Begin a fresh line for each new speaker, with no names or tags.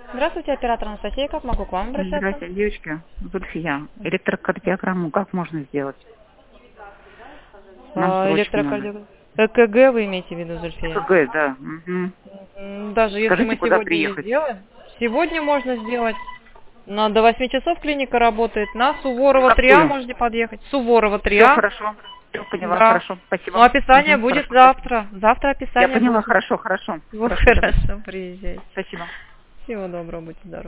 Здравствуйте, оператор Анастасия. Как могу к вам обращаться?
Здравствуйте, девочки. Зульфия. Электрокардиограмму как можно сделать? Нам срочно надо.
Электрокардиограмма. ЭКГ вы имеете в виду, Зульфия?
КГ, да. Угу.
Даже если
Скажите,
мы
куда
сегодня ее
приехать?
сделаем, сегодня можно сделать. До 8 часов клиника работает. На Суворова 3А
Какую?
можете подъехать. Суворова
Все
3А.
хорошо. Все поняла,
Да.
хорошо. Спасибо.
Но описание будет
Хорошо,
завтра. Завтра
спасибо. Я
описание
поняла,
будет.
хорошо.
Вот
Хорошо, давай.
хорошо, приезжайте.
Спасибо.
Всего доброго, будьте здоровы.